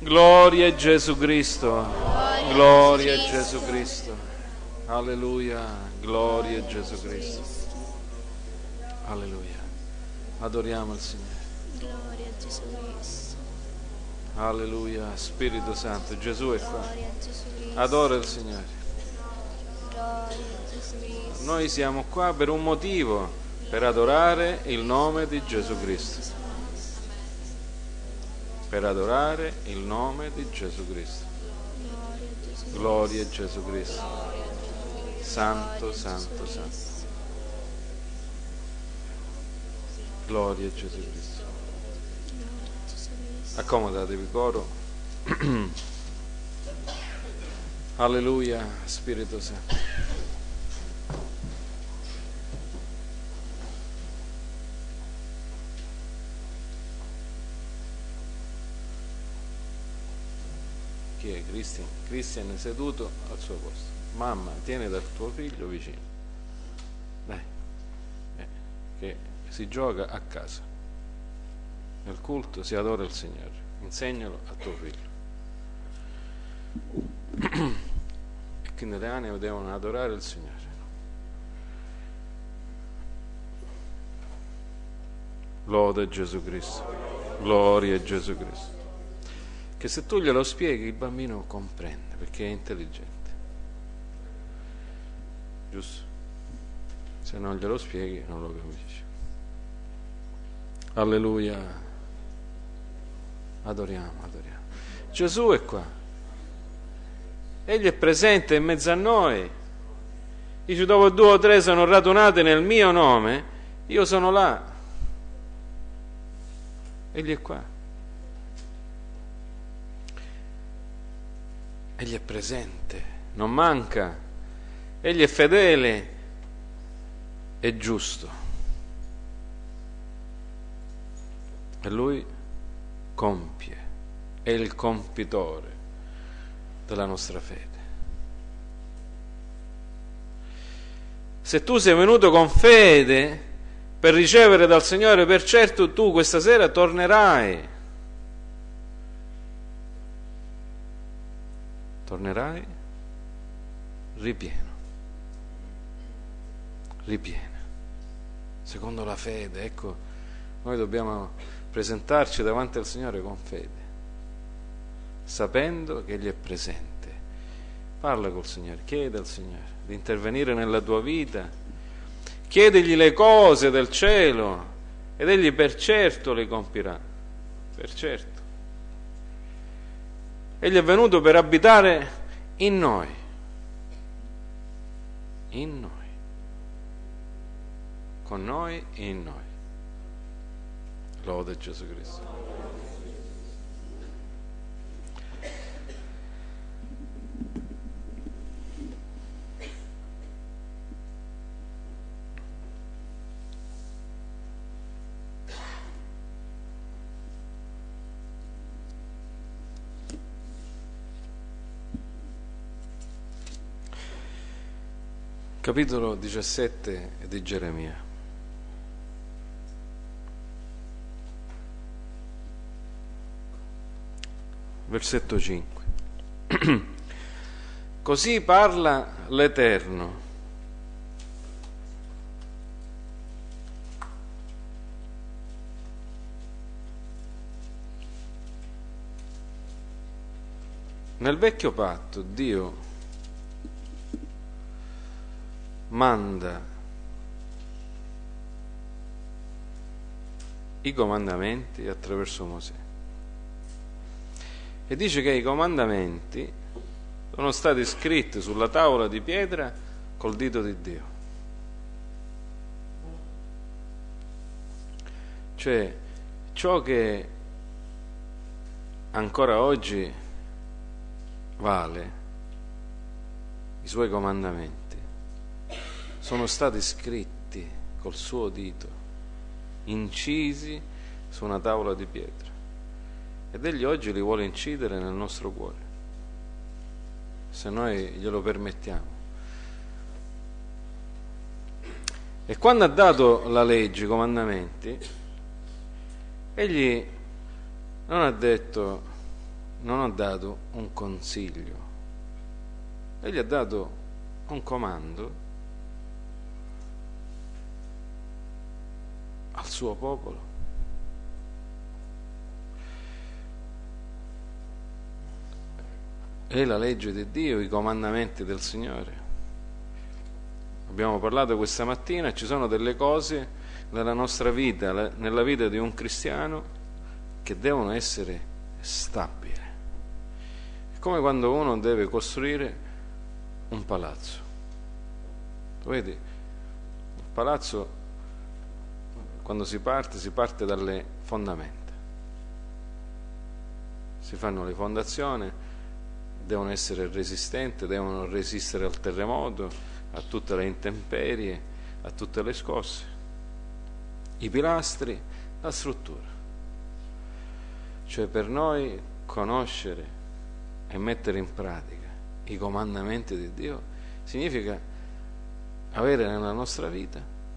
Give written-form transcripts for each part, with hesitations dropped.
Gloria a Gesù Cristo. Gloria a Gesù Cristo. Alleluia. Gloria a Gesù Cristo. Alleluia. Adoriamo il Signore. Gloria a Gesù Cristo. Alleluia. Spirito Santo, Gesù è qua. Gloria a Gesù Cristo. Adora il Signore. Gloria a Gesù Cristo. Noi siamo qua per un motivo, per adorare il nome di Gesù Cristo. Per adorare il nome di Gesù Cristo. Gloria a Gesù Cristo. Santo, santo, santo. Gloria a Gesù Cristo. Accomodatevi, coro. Alleluia, Spirito Santo. Chi è? Cristian? Cristian è seduto al suo posto. Mamma, tieni dal tuo figlio vicino. Dai. Che si gioca a casa. Nel culto si adora il Signore. Insegnalo a tuo figlio. E quindi le anime devono adorare il Signore. Lode Gesù Cristo. Gloria a Gesù Cristo. Che se tu glielo spieghi il bambino comprende perché è intelligente, giusto? Se non glielo spieghi non lo capisce. Alleluia. Adoriamo. Gesù è qua, egli è presente in mezzo a noi. Dice: dove 2 o 3 sono radunati nel mio nome, io sono là. Egli è qua. Egli è presente, non manca, egli è fedele e giusto. E lui compie, è il compitore della nostra fede. Se tu sei venuto con fede per ricevere dal Signore, per certo tu questa sera tornerai. Tornerai ripieno, secondo la fede. Ecco, noi dobbiamo presentarci davanti al Signore con fede, sapendo che Egli è presente. Parla col Signore, chiede al Signore di intervenire nella tua vita, chiedigli le cose del cielo ed Egli per certo le compirà, per certo. Egli è venuto per abitare in noi, con noi e in noi. Lode Gesù Cristo. Capitolo 17 di Geremia. Versetto 5. Così parla l'Eterno. Nel vecchio patto Dio manda i comandamenti attraverso Mosè e dice che i comandamenti sono stati scritti sulla tavola di pietra col dito di Dio. Cioè, ciò che ancora oggi vale, i suoi comandamenti, sono stati scritti col suo dito, incisi su una tavola di pietra, ed egli oggi li vuole incidere nel nostro cuore, se noi glielo permettiamo. E quando ha dato la legge, i comandamenti, egli non ha detto non ha dato un consiglio, egli ha dato un comando al suo popolo. È la legge di Dio, i comandamenti del Signore. Abbiamo parlato questa mattina, ci sono delle cose nella nostra vita, nella vita di un cristiano, che devono essere stabili. È come quando uno deve costruire un palazzo. Vedi, il palazzo, quando si parte dalle fondamenta. Si fanno le fondazioni, devono essere resistenti, devono resistere al terremoto, a tutte le intemperie, a tutte le scosse. I pilastri, la struttura. Cioè, per noi conoscere e mettere in pratica i comandamenti di Dio significa avere nella nostra vita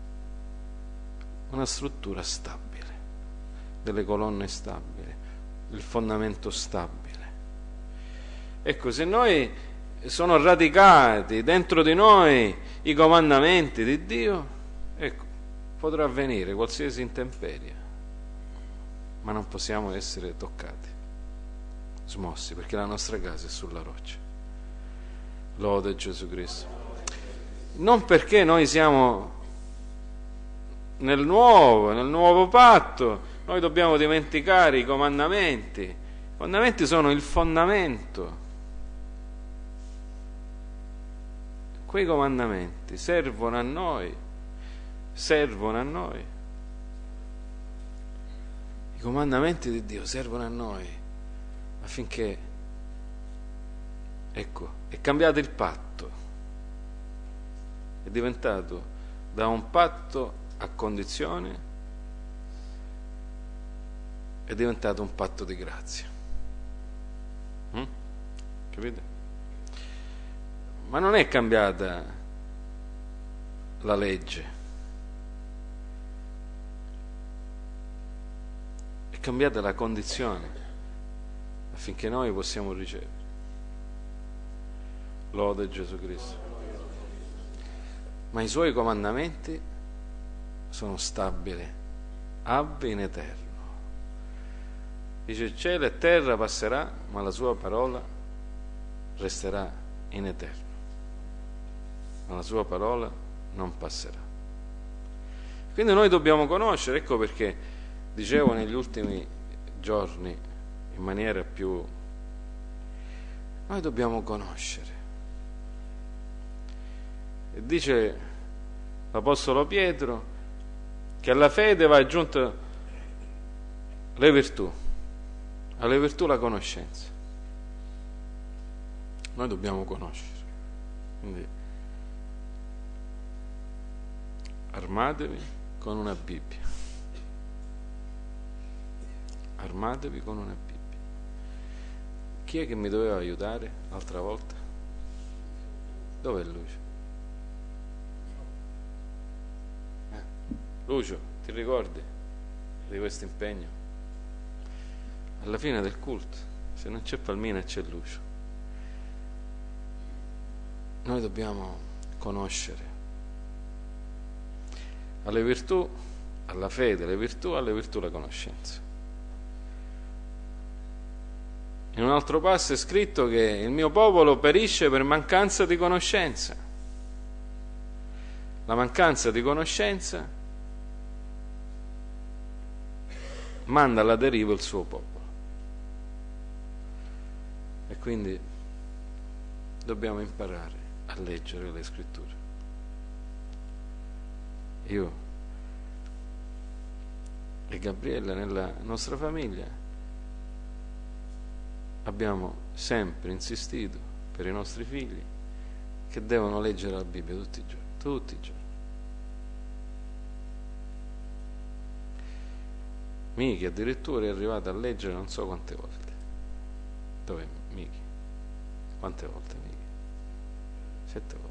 una struttura stabile, delle colonne stabili, il fondamento stabile. Ecco, se noi sono radicati dentro di noi i comandamenti di Dio, ecco, potrà avvenire qualsiasi intemperie, ma non possiamo essere toccati, smossi, perché la nostra casa è sulla roccia. Lode Gesù Cristo. Non perché noi siamo nel nuovo patto, noi dobbiamo dimenticare i comandamenti. I comandamenti sono il fondamento. Quei comandamenti servono a noi. I comandamenti di Dio servono a noi affinché, ecco, è cambiato il patto, è diventato da un patto a condizione, è diventato un patto di grazia. Capite? Ma non è cambiata la legge, è cambiata la condizione affinché noi possiamo ricevere. Lode Gesù Cristo. Ma i suoi comandamenti sono stabili, ab in eterno. Dice: cielo e terra passerà, ma la sua parola resterà in eterno. Ma la sua parola non passerà. Quindi noi dobbiamo conoscere, ecco perché dicevo negli ultimi giorni in maniera più, noi dobbiamo conoscere. E dice l'Apostolo Pietro che alla fede va aggiunta le virtù, alle virtù la conoscenza. Noi dobbiamo conoscere, quindi armatevi con una Bibbia. Armatevi con una Bibbia. Chi è che mi doveva aiutare l'altra volta? Dov'è Lucio? Lucio, ti ricordi di questo impegno? Alla fine del culto, se non c'è Palmina c'è Lucio. Noi dobbiamo conoscere alle virtù, alla fede, alle virtù la conoscenza. In un altro passo è scritto che il mio popolo perisce per mancanza di conoscenza. La mancanza di conoscenza manda alla deriva il suo popolo. E quindi dobbiamo imparare a leggere le scritture. Io e Gabriella nella nostra famiglia abbiamo sempre insistito per i nostri figli che devono leggere la Bibbia tutti i giorni. Miki addirittura è arrivato a leggere non so quante volte. Dov'è Miki? Quante volte Miki? 7 volte.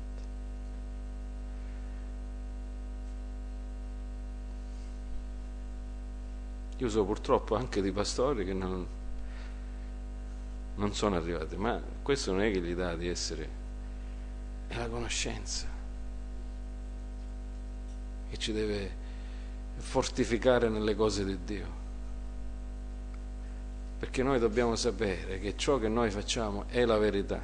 Io so purtroppo anche di pastori che non sono arrivate, ma questo non è che gli dà di essere, è la conoscenza che ci deve fortificare nelle cose di Dio, perché noi dobbiamo sapere che ciò che noi facciamo è la verità.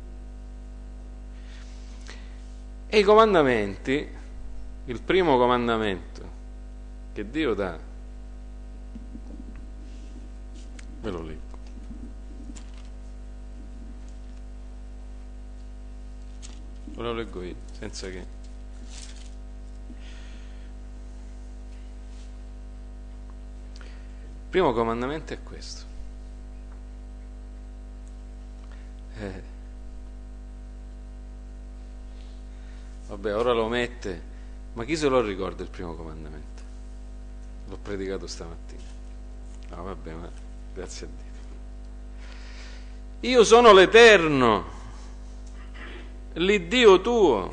E i comandamenti, il primo comandamento che Dio dà, ve lo leggo. Ve lo leggo io, senza che... Il primo comandamento è questo. Vabbè, ora lo mette, ma chi se lo ricorda il primo comandamento? L'ho predicato stamattina. No, vabbè, ma grazie a Dio. Io sono l'Eterno, l'Iddio tuo.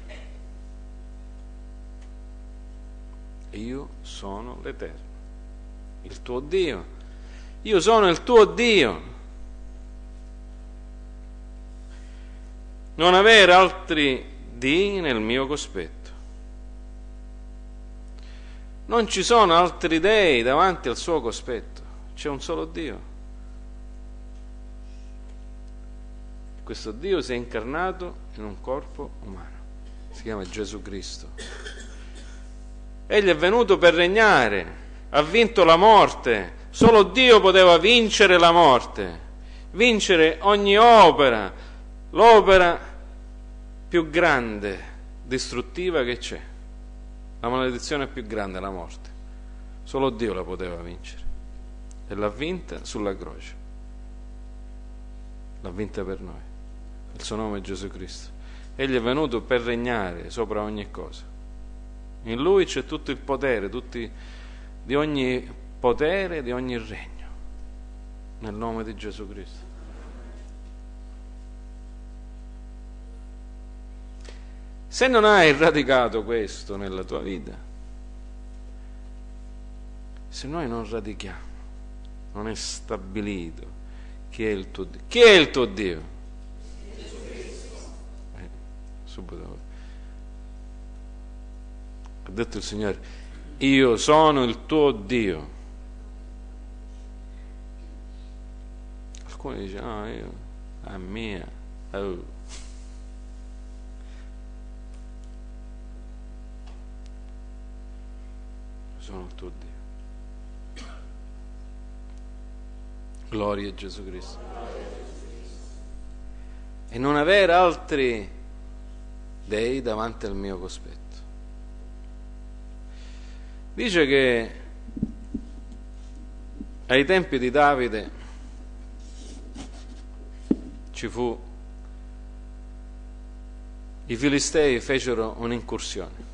Io sono l'Eterno, il tuo Dio. Io sono il tuo Dio. Non avere altri dei nel mio cospetto. Non ci sono altri dei davanti al suo cospetto, c'è un solo Dio. Questo Dio si è incarnato in un corpo umano, si chiama Gesù Cristo. Egli è venuto per regnare, ha vinto la morte. Solo Dio poteva vincere la morte, vincere ogni opera, l'opera più grande, distruttiva che c'è. La maledizione più grande è la morte. Solo Dio la poteva vincere. E l'ha vinta sulla croce. L'ha vinta per noi. Il suo nome è Gesù Cristo. Egli è venuto per regnare sopra ogni cosa. In Lui c'è tutto il potere, di ogni potere, di ogni regno. Nel nome di Gesù Cristo. Se non hai radicato questo nella tua vita, se noi non radichiamo, non è stabilito chi è il tuo Dio. Chi è il tuo Dio? Subito. Ha detto il Signore, io sono il tuo Dio. Alcuni dicono, io, a mia, oh. Sono il tuo Dio. Gloria a Gesù Cristo. E non avere altri dei davanti al mio cospetto. Dice che ai tempi di Davide i Filistei fecero un'incursione.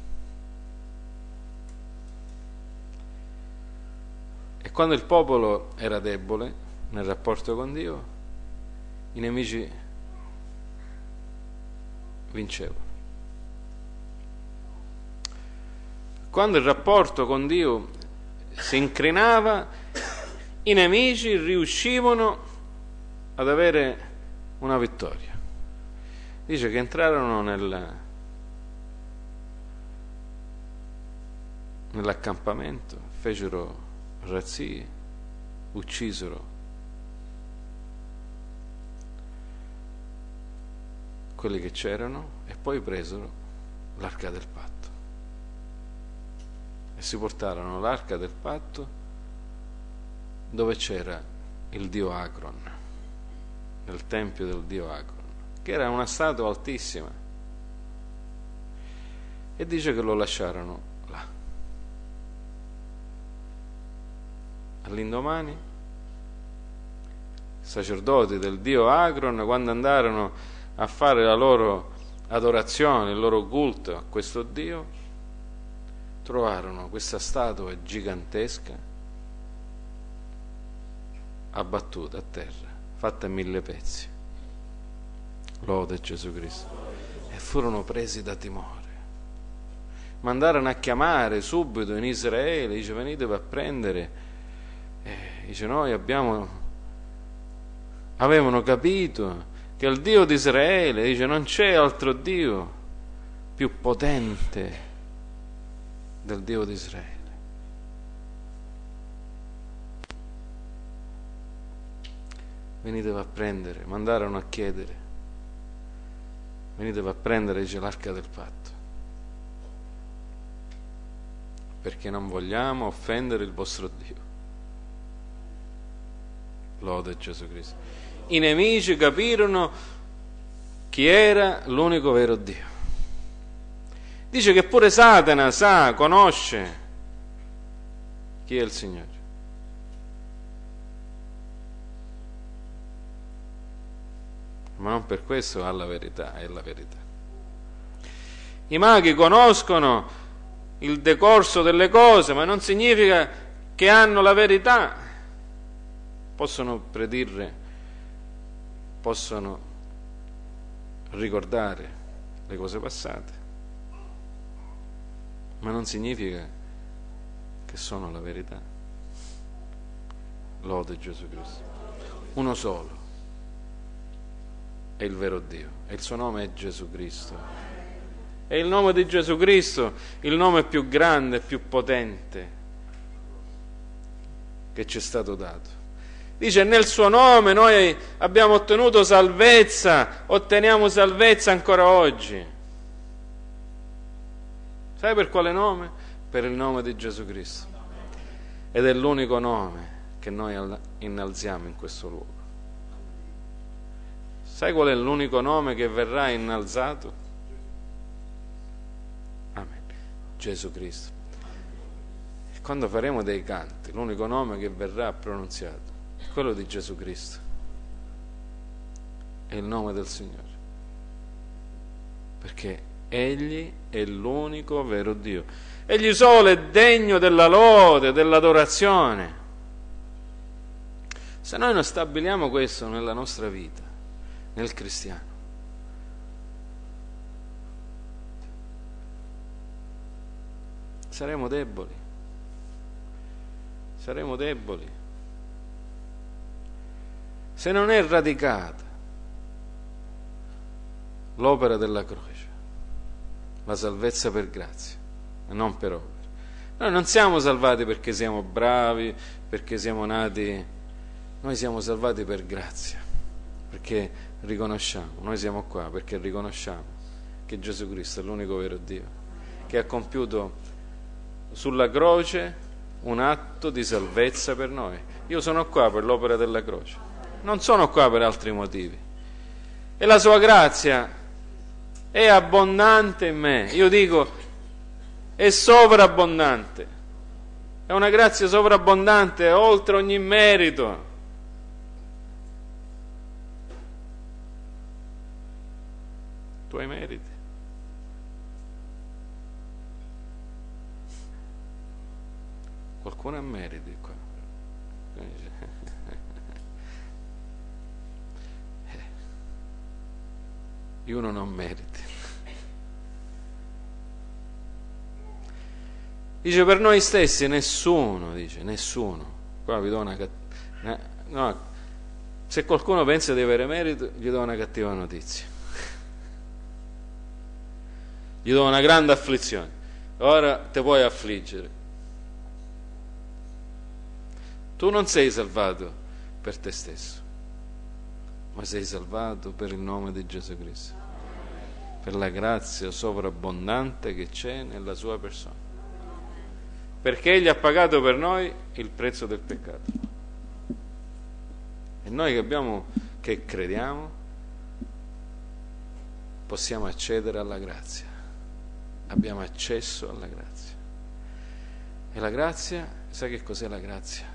E quando il popolo era debole nel rapporto con Dio, i nemici vincevano. Quando il rapporto con Dio si incrinava, i nemici riuscivano ad avere una vittoria. Dice che entrarono nell'accampamento, fecero razzie, uccisero quelli che c'erano e poi presero l'arca del patto e si portarono l'arca del patto dove c'era il dio Acron, nel tempio del dio Acron, che era una statua altissima, e dice che lo lasciarono là. All'indomani, i sacerdoti del dio Acron, quando andarono a fare la loro adorazione, il loro culto a questo dio, trovarono questa statua gigantesca abbattuta a terra, fatta in 1000 pezzi. Lode Gesù Cristo. E furono presi da timore. Mandarono a chiamare subito in Israele, dice venitevi a prendere. Dice noi abbiamo avevano capito che il Dio di Israele, dice, non c'è altro Dio più potente del Dio di Israele. Venitevi a prendere, mandarono a chiedere, venitevi a prendere, dice, l'arca del patto, perché non vogliamo offendere il vostro Dio. Lode Gesù Cristo. I nemici capirono chi era l'unico vero Dio. Dice che pure Satana sa, conosce chi è il Signore. Ma non per questo ha la verità, è la verità. I maghi conoscono il decorso delle cose, ma non significa che hanno la verità. Possono predire, possono ricordare le cose passate, ma non significa che sono la verità. Lode Gesù Cristo. Uno solo è il vero Dio e il suo nome è Gesù Cristo. È il nome di Gesù Cristo, il nome più grande, più potente che ci è stato dato. Dice, nel suo nome noi abbiamo ottenuto salvezza, otteniamo salvezza ancora oggi. Sai per quale nome? Per il nome di Gesù Cristo. Ed è l'unico nome che noi innalziamo in questo luogo. Sai qual è l'unico nome che verrà innalzato? Amen. Gesù Cristo. E quando faremo dei canti, l'unico nome che verrà pronunziato è quello di Gesù Cristo. È il nome del Signore. Perché Egli è l'unico vero Dio. Egli solo è degno della lode, dell'adorazione. Se noi non stabiliamo questo nella nostra vita, nel cristiano, saremo deboli. Saremo deboli. Se non è radicata l'opera della croce, la salvezza per grazia e non per opera. Noi non siamo salvati perché siamo bravi, perché siamo nati, noi siamo salvati per grazia, perché riconosciamo, noi siamo qua perché riconosciamo che Gesù Cristo è l'unico vero Dio, che ha compiuto sulla croce un atto di salvezza per noi. Io sono qua per l'opera della croce, non sono qua per altri motivi, e la sua grazia è abbondante in me. Io dico, è sovrabbondante, è una grazia sovrabbondante, oltre ogni merito. Tu hai meriti. Qualcuno ha meriti qua. Io non ho meriti. Dice, per noi stessi nessuno, dice, nessuno. Qua vi do no, se qualcuno pensa di avere merito, gli do una cattiva notizia. Gli do una grande afflizione. Ora te puoi affliggere. Tu non sei salvato per te stesso, ma sei salvato per il nome di Gesù Cristo, per la grazia sovrabbondante che c'è nella sua persona, perché Egli ha pagato per noi il prezzo del peccato. E noi che crediamo possiamo accedere alla grazia, abbiamo accesso alla grazia. E la grazia, sai che cos'è la grazia?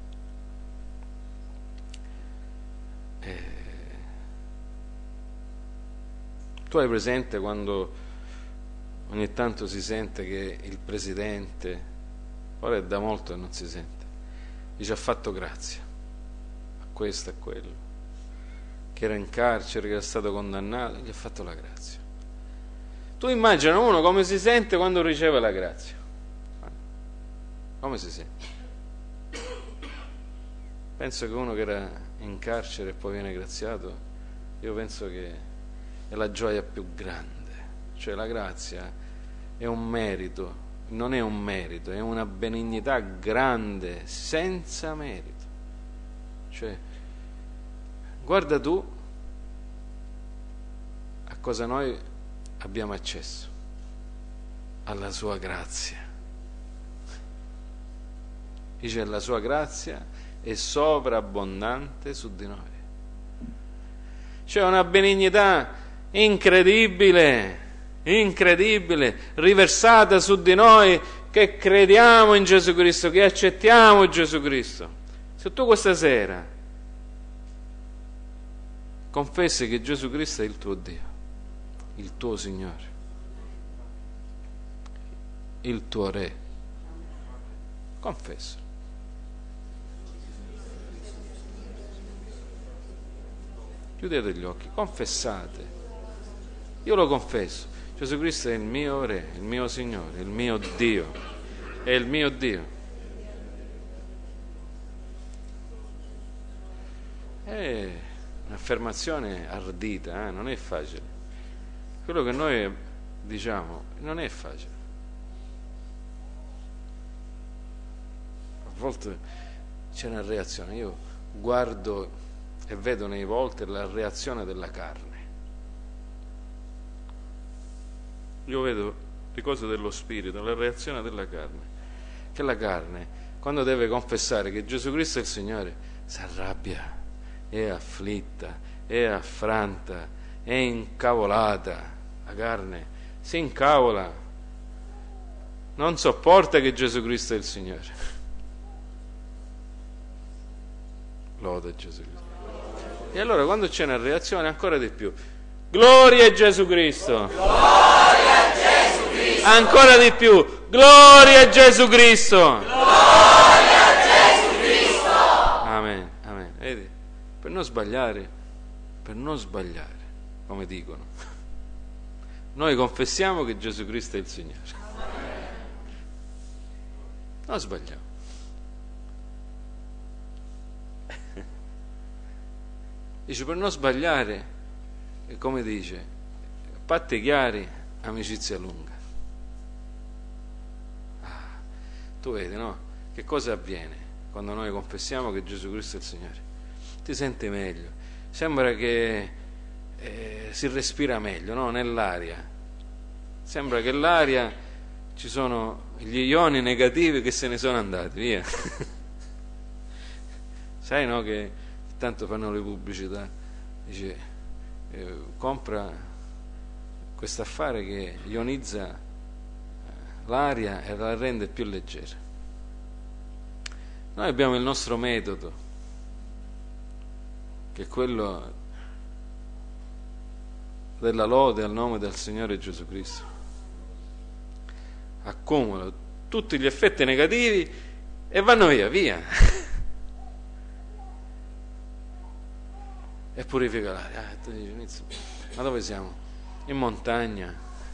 Tu hai presente quando ogni tanto si sente che il presidente, ora è da molto che non si sente, dice ha fatto grazia a questo e a quello, che era in carcere, che era stato condannato, gli ha fatto la grazia. Tu immagina uno come si sente quando riceve la grazia. Come si sente? Penso che uno che era in carcere e poi viene graziato, io penso che è la gioia più grande. Cioè la grazia è un merito, non è un merito, è una benignità grande, senza merito. Cioè, guarda tu a cosa noi abbiamo accesso, alla sua grazia. Dice: la sua grazia è sovrabbondante su di noi. C'è una benignità incredibile, riversata su di noi che crediamo in Gesù Cristo, che accettiamo Gesù Cristo. Se tu questa sera confessi che Gesù Cristo è il tuo Dio, il tuo Signore, il tuo Re, confesso. Chiudete gli occhi, confessate. Io lo confesso. Gesù Cristo è il mio Re, il mio Signore, il mio Dio. È il mio Dio. È un'affermazione ardita, non è facile. Quello che noi diciamo non è facile. A volte c'è una reazione. Io guardo e vedo nei volti la reazione della carne. Io vedo le cose dello spirito, la reazione della carne. Che la carne, quando deve confessare che Gesù Cristo è il Signore, si arrabbia, è afflitta, è affranta, è incavolata. La carne si incavola, non sopporta che Gesù Cristo è il Signore. Lode Gesù Cristo. E allora quando c'è una reazione ancora di più, gloria a Gesù Cristo, gloria a Gesù Cristo, ancora di più, gloria a Gesù Cristo, gloria a Gesù Cristo. Amen, amen. Vedi? Per non sbagliare, come dicono, noi confessiamo che Gesù Cristo è il Signore. Non sbagliamo. Dice: per non sbagliare, come dice, patti chiari, amicizia lunga. Tu vedi, no? Che cosa avviene quando noi confessiamo che Gesù Cristo è il Signore? Ti senti meglio, sembra che si respira meglio, no? Nell'aria. Sembra che l'aria ci sono gli ioni negativi che se ne sono andati, via. Sai, no, che tanto fanno le pubblicità, dice compra questo affare che ionizza l'aria e la rende più leggera. Noi abbiamo il nostro metodo, che è quello della lode al nome del Signore Gesù Cristo. Accumula tutti gli effetti negativi e vanno via. E purifica l'aria. Tu dici: ma dove siamo? In montagna.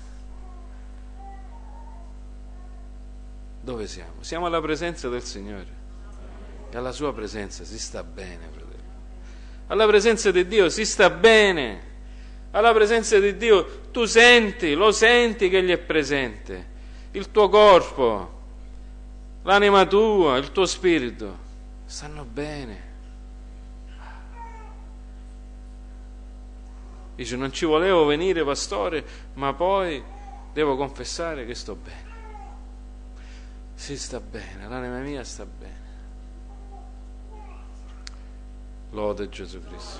Dove siamo? Siamo alla presenza del Signore. E alla sua presenza si sta bene, fratello. Alla presenza di Dio si sta bene. Alla presenza di Dio tu lo senti che Egli è presente. Il tuo corpo, l'anima tua, il tuo spirito stanno bene. Dice: non ci volevo venire, pastore, ma poi devo confessare che sto bene. Si sta bene, l'anima mia sta bene. Lode Gesù Cristo.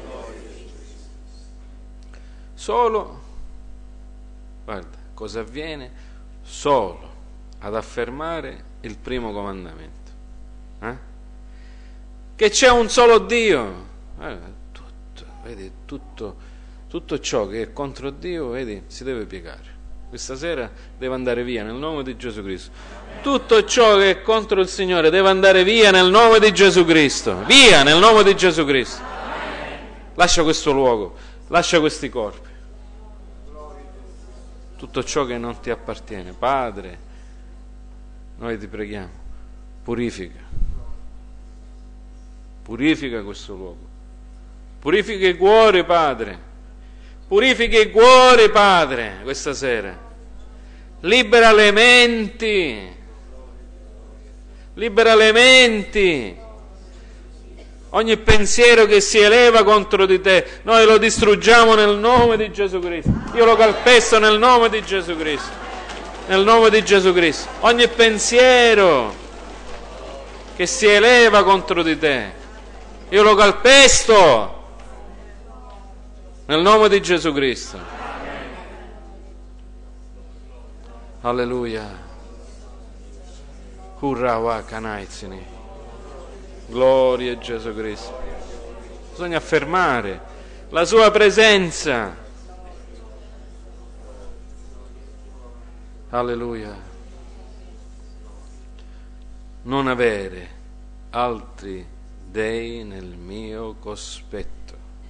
Solo, guarda, cosa avviene? Solo ad affermare il primo comandamento. Che c'è un solo Dio. Vedi, tutto ciò che è contro Dio, vedi, si deve piegare. Questa sera deve andare via nel nome di Gesù Cristo. Tutto ciò che è contro il Signore deve andare via nel nome di Gesù Cristo. Via nel nome di Gesù Cristo. Lascia questo luogo, lascia questi corpi. Tutto ciò che non ti appartiene. Padre, noi ti preghiamo, purifica Purifica questo luogo. Purifica i cuori, Padre. Purifica i cuori, Padre, questa sera. Libera le menti. Libera le menti. Ogni pensiero che si eleva contro di te, noi lo distruggiamo nel nome di Gesù Cristo. Io lo calpesto nel nome di Gesù Cristo. Nel nome di Gesù Cristo. Ogni pensiero che si eleva contro di te, io lo calpesto nel nome di Gesù Cristo. Alleluia. Hurra kanaitzini. Gloria a Gesù Cristo. Bisogna affermare la sua presenza. Alleluia. Non avere altri dei nel mio cospetto.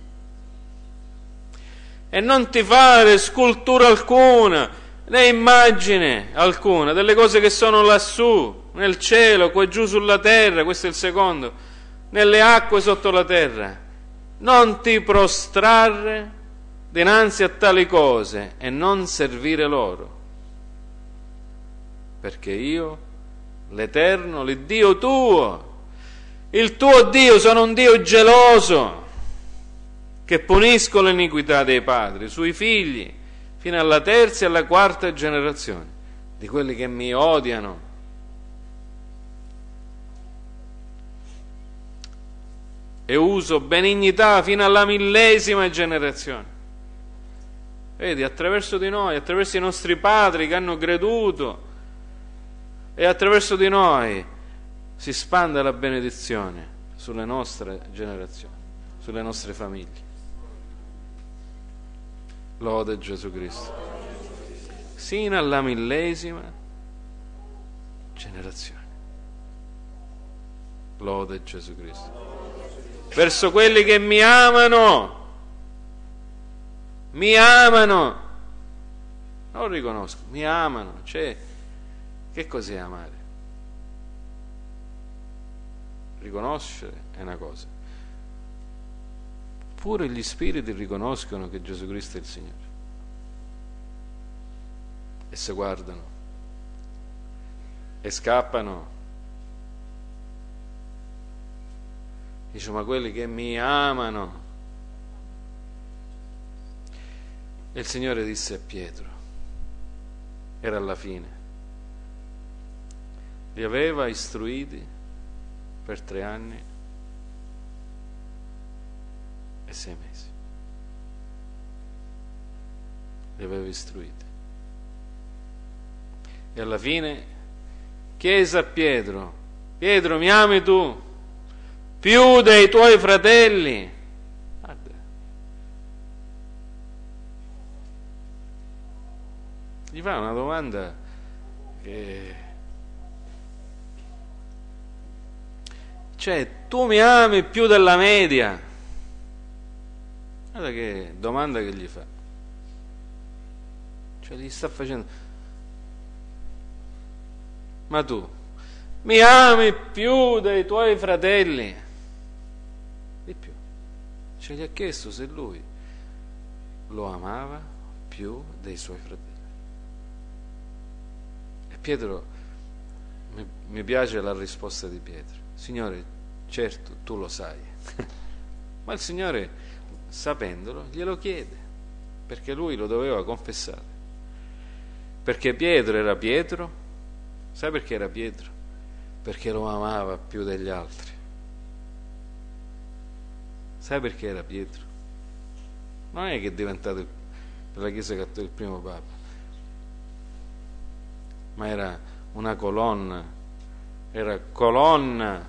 E non ti fare scultura alcuna, né immagine alcuna delle cose che sono lassù, nel cielo, qua giù sulla terra, questo è il secondo, nelle acque sotto la terra. Non ti prostrarre dinanzi a tali cose e non servire loro, perché io, l'Eterno, l'Iddio tuo, il tuo Dio, sono un Dio geloso, che punisco l'iniquità dei padri sui figli, fino alla terza e alla quarta generazione di quelli che mi odiano. E uso benignità fino alla 1000ª generazione. Vedi, attraverso di noi, attraverso i nostri padri che hanno creduto, e attraverso di noi si spande la benedizione sulle nostre generazioni, sulle nostre famiglie. Lode Gesù Cristo. Sino alla 1000ª generazione. Lode Gesù Cristo. Verso quelli che mi amano, non riconosco, mi amano. Cioè, che cos'è amare? Riconoscere è una cosa. Pure gli spiriti riconoscono che Gesù Cristo è il Signore e se guardano e scappano. Dice, ma quelli che mi amano. E il Signore disse a Pietro, era alla fine, li aveva istruiti per 3 anni e 6 mesi. Li aveva istruiti. E alla fine chiese a Pietro, Pietro, mi ami tu più dei tuoi fratelli? Guarda. Gli fa una domanda che... Cioè, tu mi ami più della media? Guarda che domanda che gli fa. Cioè, gli sta facendo... Ma tu mi ami più dei tuoi fratelli? Di più. Cioè, gli ha chiesto se lui lo amava più dei suoi fratelli. E Pietro, mi piace la risposta di Pietro. Signore, certo, tu lo sai. Ma il Signore, sapendolo, glielo chiede, perché lui lo doveva confessare. Perché Pietro era Pietro. Sai perché era Pietro? Perché lo amava più degli altri. Sai perché era Pietro? Non è che è diventato per la Chiesa Cattolica il primo Papa, ma era una colonna, era colonna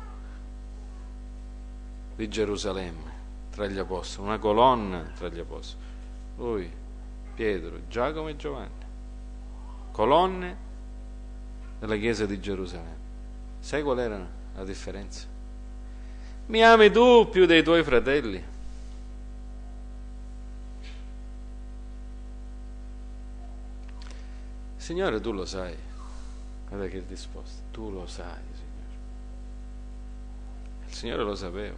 di Gerusalemme tra gli apostoli, una colonna tra gli apostoli. Lui, Pietro, Giacomo e Giovanni, colonne della Chiesa di Gerusalemme. Sai qual era la differenza? Mi ami tu più dei tuoi fratelli? Signore, tu lo sai. Guarda che risposta. Tu lo sai, Signore. Il Signore lo sapeva.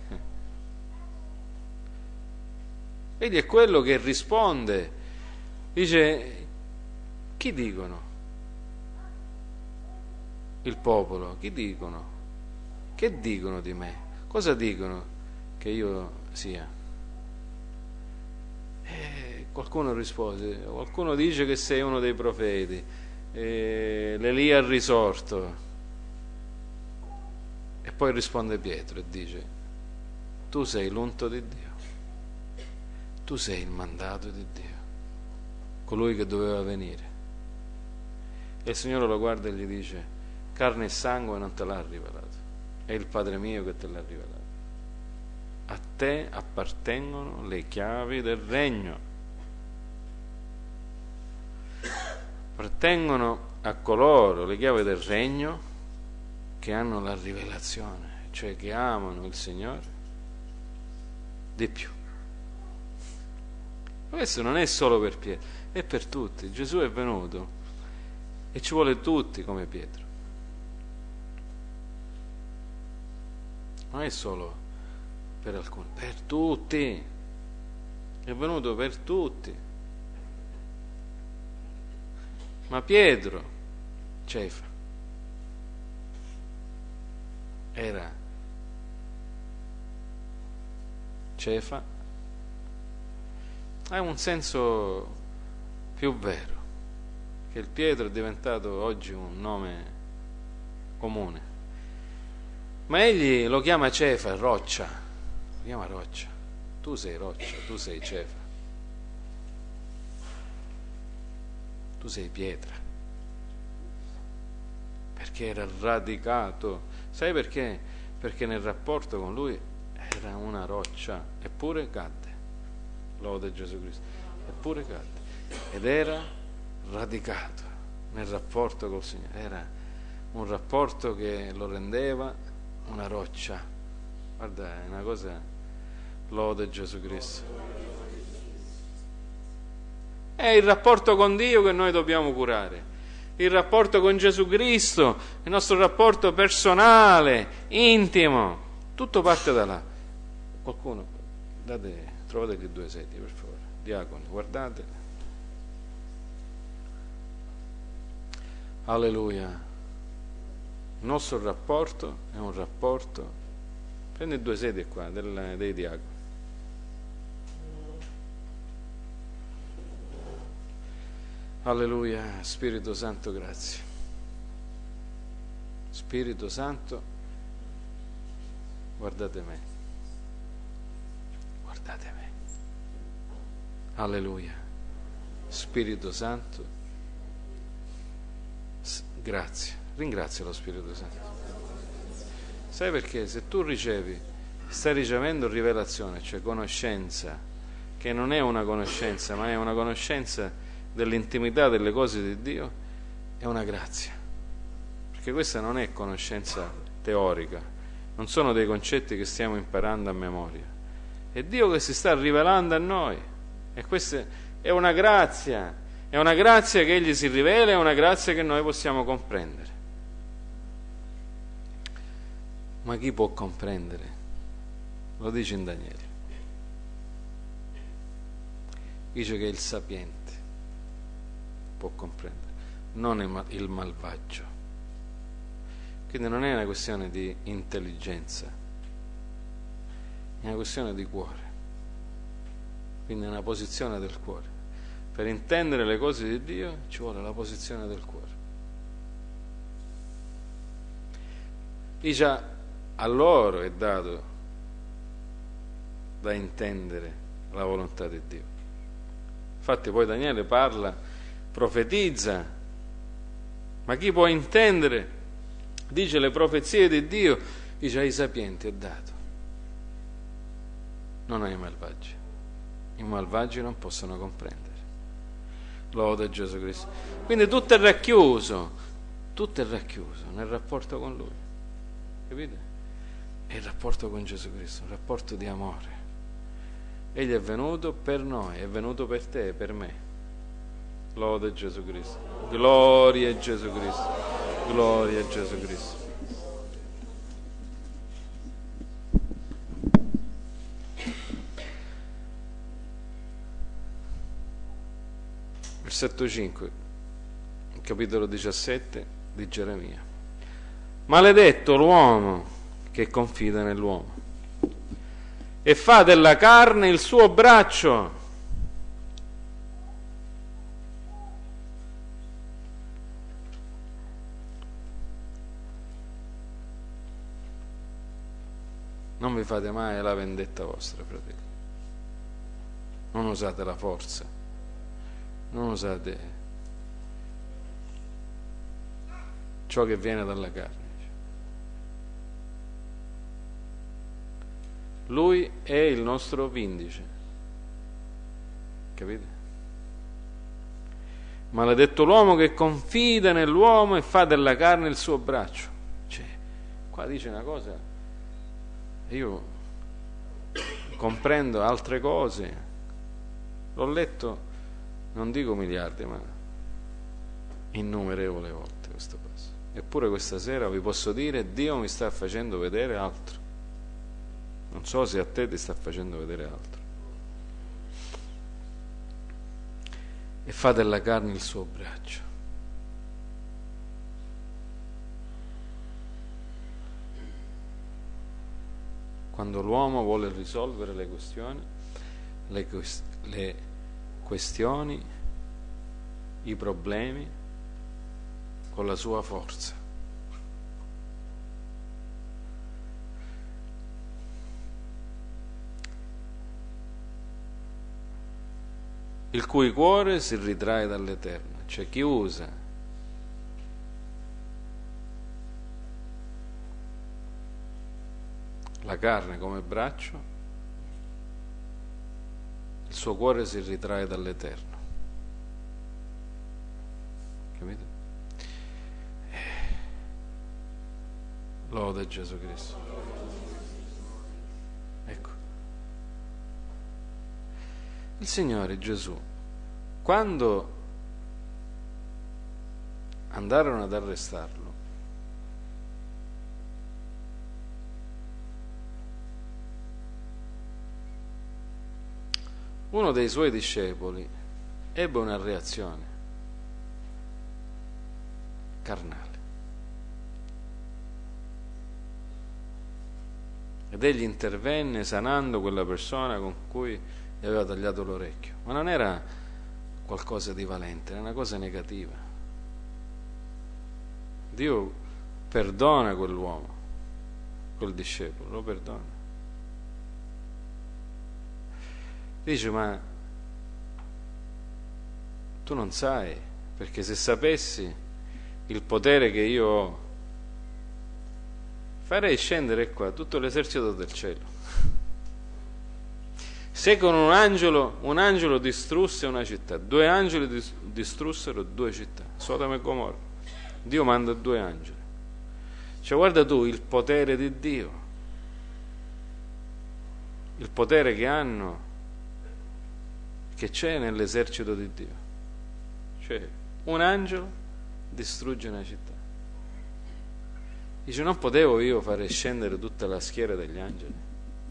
Egli è quello che risponde, dice: chi dicono? Il popolo, chi dicono? Che dicono di me? Cosa dicono che io sia? Qualcuno rispose, qualcuno dice che sei uno dei profeti, l'Elia al risorto. E poi risponde Pietro e dice: tu sei l'unto di Dio, tu sei il mandato di Dio, colui che doveva venire. E il Signore lo guarda e gli dice: carne e sangue non te l'ha rivelato, è il Padre mio che te l'ha rivelato. A te appartengono le chiavi del regno, appartengono a coloro le chiavi del regno che hanno la rivelazione, cioè che amano il Signore di più. Questo non è solo per Pietro, è per tutti. Gesù è venuto e ci vuole tutti come Pietro. Non è solo per alcuni, per tutti. È venuto per tutti. Ma Pietro, Cefa, era Cefa, ha un senso più vero, che il Pietro è diventato oggi un nome comune, ma egli lo chiama Cefa, roccia, lo chiama roccia. Tu sei roccia, tu sei Cefa, tu sei pietra, perché era radicato. Sai perché? Perché nel rapporto con lui era una roccia, eppure cadde. Lode Gesù Cristo. Eppure cadde. Ed era radicato nel rapporto col Signore. Era un rapporto che lo rendeva una roccia. Guarda, è una cosa. Lode Gesù Cristo. È il rapporto con Dio che noi dobbiamo curare. Il rapporto con Gesù Cristo, il nostro rapporto personale, intimo, tutto parte da là. Qualcuno, trovategli 2 sedie, per favore. Diaconi, guardate. Alleluia. Il nostro rapporto è un rapporto. Prendi 2 sedie qua, dei diaconi. Alleluia, Spirito Santo, grazie. Spirito Santo, guardate me. Guardate me. Alleluia. Spirito Santo, grazie. Ringrazia lo Spirito Santo. Sai perché? Se tu stai ricevendo rivelazione, cioè conoscenza, che non è una conoscenza, ma è una conoscenza dell'intimità delle cose di Dio, è una grazia, perché questa non è conoscenza teorica, non sono dei concetti che stiamo imparando a memoria, è Dio che si sta rivelando a noi, e questa è una grazia che Egli si rivela, è una grazia che noi possiamo comprendere. Ma chi può comprendere? Lo dice in Daniele, dice che il sapiente può comprendere, non il malvagio. Quindi non è una questione di intelligenza, è una questione di cuore, quindi è una posizione del cuore. Per intendere le cose di Dio ci vuole la posizione del cuore. Dice: a loro è dato da intendere la volontà di Dio. Infatti poi Daniele profetizza, ma chi può intendere? Dice le profezie di Dio, dice ai sapienti è dato, non ai malvagi. I malvagi non possono comprendere. Lode Gesù Cristo. Quindi tutto è racchiuso nel rapporto con Lui, capite? È il rapporto con Gesù Cristo, un rapporto di amore. Egli è venuto per noi, è venuto per te e per me. Lode Gesù Cristo. Gloria a Gesù Cristo. Gloria a Gesù Cristo. versetto 5, capitolo 17 di Geremia. Maledetto l'uomo che confida nell'uomo e fa della carne il suo braccio. Non vi fate mai la vendetta vostra, fratelli. Non usate la forza, non usate ciò che viene dalla carne. Lui è il nostro vindice, capite? Maledetto l'uomo che confida nell'uomo e fa della carne il suo braccio. Cioè, qua dice una cosa, io comprendo altre cose, l'ho letto, non dico miliardi, ma innumerevoli volte questo passo. Eppure questa sera vi posso dire, Dio mi sta facendo vedere altro. Non so se a te ti sta facendo vedere altro. E fa della carne il suo braccio. Quando l'uomo vuole risolvere le questioni, i problemi con la sua forza. Il cui cuore si ritrae dall'Eterno, cioè chi usa la carne come braccio, il suo cuore si ritrae dall'Eterno. Capite? Lode Gesù Cristo. Ecco. Il Signore Gesù, quando andarono ad arrestarlo, uno dei suoi discepoli ebbe una reazione carnale ed egli intervenne sanando quella persona con cui gli aveva tagliato l'orecchio, ma non era qualcosa di valente, era una cosa negativa. Dio perdona quell'uomo, quel discepolo, lo perdona. Dice, ma tu non sai, perché se sapessi il potere che io ho, farei scendere qua tutto l'esercito del cielo. Se con un angelo distrusse una città, 2 angeli distrussero 2 città, Sodoma e Gomorra, Dio manda 2 angeli. Cioè guarda tu il potere di Dio, il potere che c'è nell'esercito di Dio. Cioè un angelo distrugge una città. Dice, non potevo io fare scendere tutta la schiera degli angeli?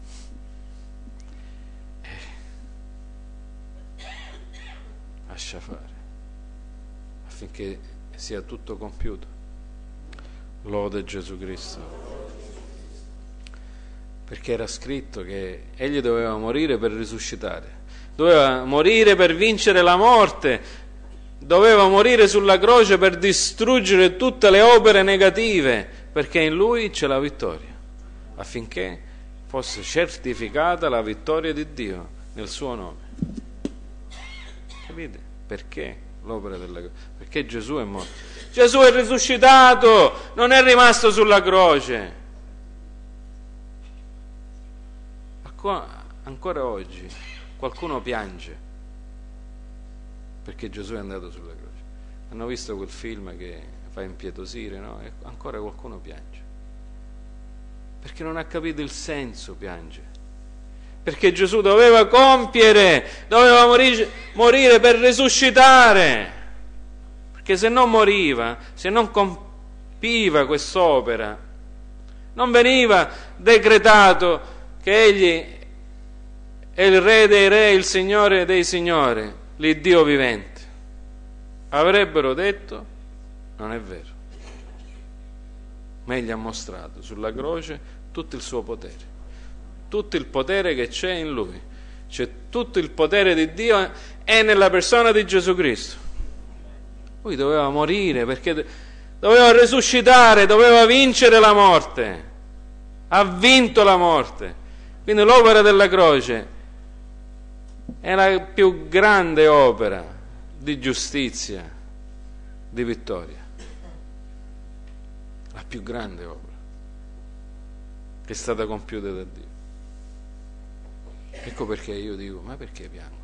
Lascia fare affinché sia tutto compiuto. Lode Gesù Cristo. Perché era scritto che egli doveva morire per risuscitare, doveva morire per vincere la morte, doveva morire sulla croce per distruggere tutte le opere negative, perché in lui c'è la vittoria, affinché fosse certificata la vittoria di Dio nel suo nome. Capite? Perché l'opera della croce? Perché Gesù è morto. Gesù è risuscitato, non è rimasto sulla croce. Ancora oggi qualcuno piange perché Gesù è andato sulla croce. Hanno visto quel film che fa impietosire, no? E ancora qualcuno piange perché non ha capito il senso, piange perché Gesù doveva morire per risuscitare, perché se non moriva, se non compiva quest'opera, non veniva decretato che egli è il Re dei Re, il Signore dei Signori, l'Iddio vivente. avrebbero detto: non è vero. Ma egli ha mostrato sulla croce tutto il suo potere, tutto il potere che c'è in lui. C'è tutto il potere di Dio è nella persona di Gesù Cristo. Lui doveva morire perché doveva risuscitare, doveva vincere la morte. Ha vinto la morte. Quindi l'opera della croce è la più grande opera di giustizia, di vittoria. La più grande opera che è stata compiuta da Dio. Ecco perché io dico: ma perché piangono?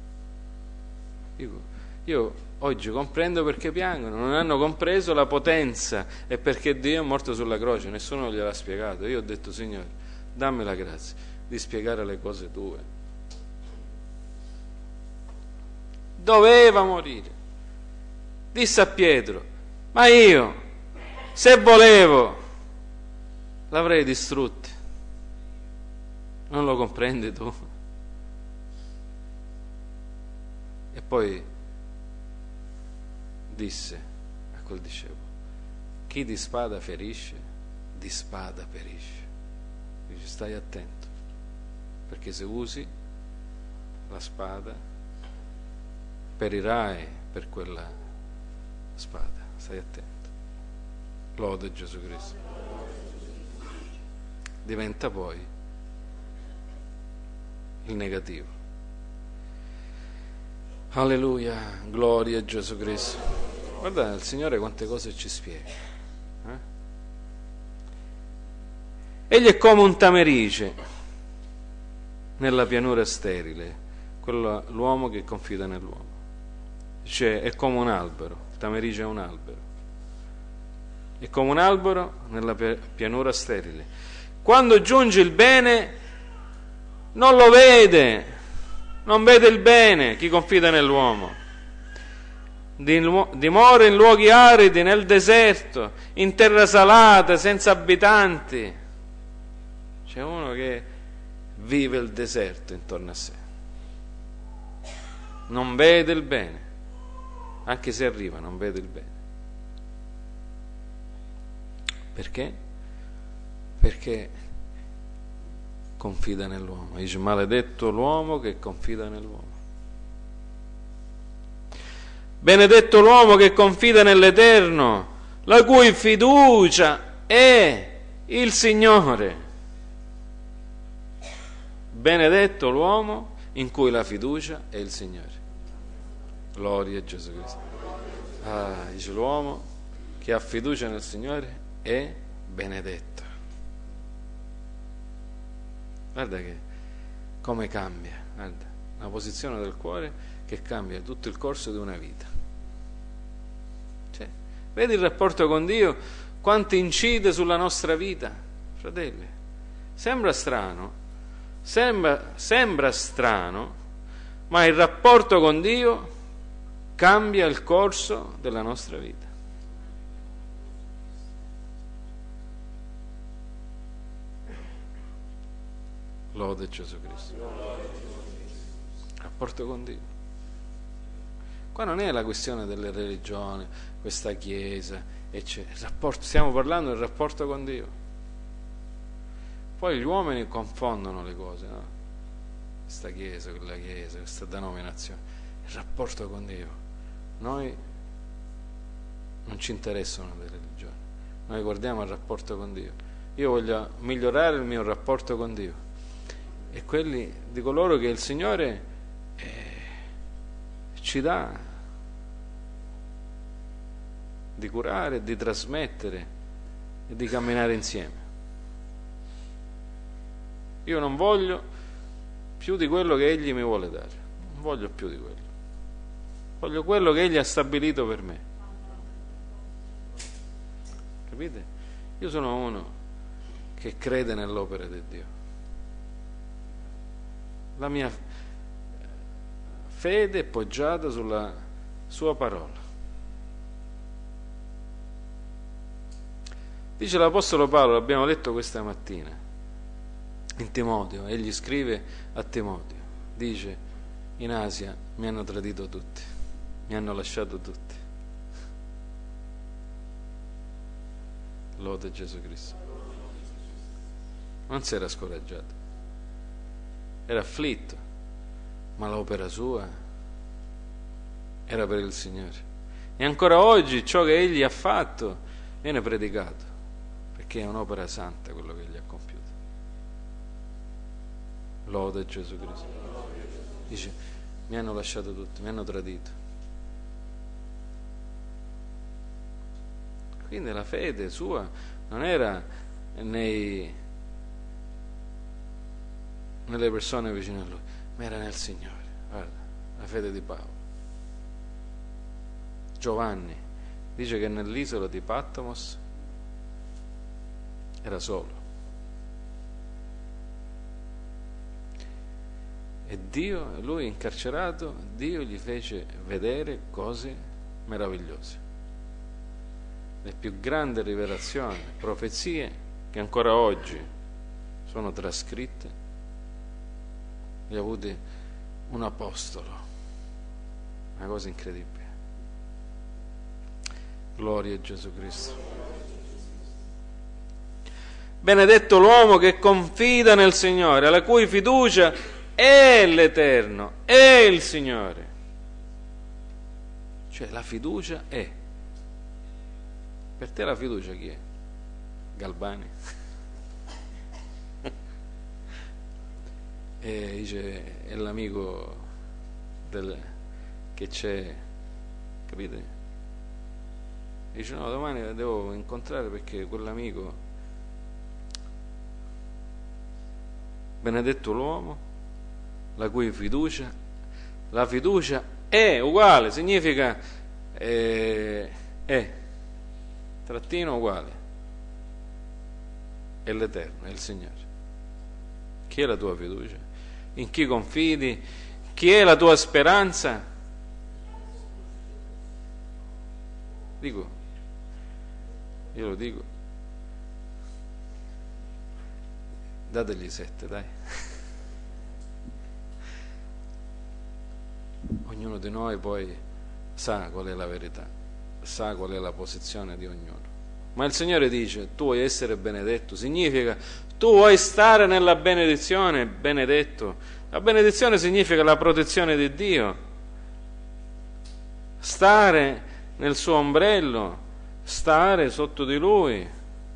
Io oggi comprendo perché piangono. Non hanno compreso la potenza e perché Dio è morto sulla croce. Nessuno gliel'ha spiegato. Io ho detto: Signore, dammi la grazia di spiegare le cose tue. Doveva morire. Disse a Pietro: ma io, se volevo, l'avrei distrutto. Non lo comprendi tu? E poi disse a quel discepolo: chi di spada ferisce, di spada perisce. Dice: stai attento, perché se usi la spada perirai per quella spada. Stai attento. Lode Gesù Cristo. Diventa poi il negativo. Alleluia, gloria a Gesù Cristo. Guarda il Signore quante cose ci spiega. Egli è come un tamerice nella pianura sterile, l'uomo che confida nell'uomo. Cioè, è come un albero. Il tamerice è un albero. È come un albero nella pianura sterile. Quando giunge il bene non lo vede, non vede il bene chi confida nell'uomo. Dimora in luoghi aridi, nel deserto, in terra salata, senza abitanti. C'è uno che vive il deserto intorno a sé. Non vede il bene, anche se arriva, non vede il bene. Perché? Perché confida nell'uomo. Dice: maledetto l'uomo che confida nell'uomo. Benedetto l'uomo che confida nell'Eterno, la cui fiducia è il Signore. Benedetto l'uomo in cui la fiducia è il Signore. Gloria a Gesù Cristo. Dice: l'uomo che ha fiducia nel Signore è benedetto. Guarda che come cambia, guarda, la posizione del cuore che cambia tutto il corso di una vita. Cioè, vedi il rapporto con Dio quanto incide sulla nostra vita, fratelli. Sembra strano, ma il rapporto con Dio cambia il corso della nostra vita. Lode Gesù Cristo. Rapporto con Dio. Qua non è la questione delle religioni, questa chiesa, eccetera. Stiamo parlando del rapporto con Dio. Poi gli uomini confondono le cose, no? Questa chiesa, questa denominazione. Il rapporto con Dio. Noi non ci interessano le religioni. Noi guardiamo il rapporto con Dio. Io voglio migliorare il mio rapporto con Dio. E quelli di coloro che il Signore ci dà di curare, di trasmettere e di camminare insieme. Io non voglio più di quello che Egli mi vuole dare, non voglio più di quello, voglio quello che Egli ha stabilito per me. Capite? Io sono uno che crede nell'opera di Dio. La mia fede è poggiata sulla sua parola. Dice l'Apostolo Paolo, l'abbiamo letto questa mattina, in Timoteo, egli scrive a Timoteo, dice: in Asia mi hanno tradito tutti, mi hanno lasciato tutti. Lode Gesù Cristo. Non si era scoraggiato, era afflitto, ma l'opera sua era per il Signore. E ancora oggi ciò che Egli ha fatto viene predicato, perché è un'opera santa quello che Egli ha compiuto. Lode Gesù Cristo. Dice, mi hanno lasciato tutti, mi hanno tradito. Quindi la fede sua non era nelle persone vicine a lui, ma era nel Signore. Guarda, la fede di Paolo. Giovanni dice che nell'isola di Patmos era solo. E Dio, lui incarcerato, Dio gli fece vedere cose meravigliose. Le più grandi rivelazioni, profezie che ancora oggi sono trascritte, li ha avuti un apostolo. Una cosa incredibile. Gloria a Gesù Cristo. Benedetto l'uomo che confida nel Signore, la cui fiducia è l'Eterno, è il Signore. Cioè la fiducia è. Per te la fiducia chi è? Galbani? E dice, è l'amico che c'è, capite? Dice, no, domani la devo incontrare perché quell'amico, benedetto l'uomo, la cui fiducia, la fiducia è uguale, significa è trattino uguale, è l'Eterno, è il Signore. Chi è la tua fiducia? In chi confidi? Chi è la tua speranza? Dico, io lo dico, dategli 7, dai. Ognuno di noi poi sa qual è la verità, sa qual è la posizione di ognuno. Ma il Signore dice, tu vuoi essere benedetto, significa tu vuoi stare nella benedizione, benedetto. La benedizione significa la protezione di Dio, stare nel suo ombrello, stare sotto di Lui,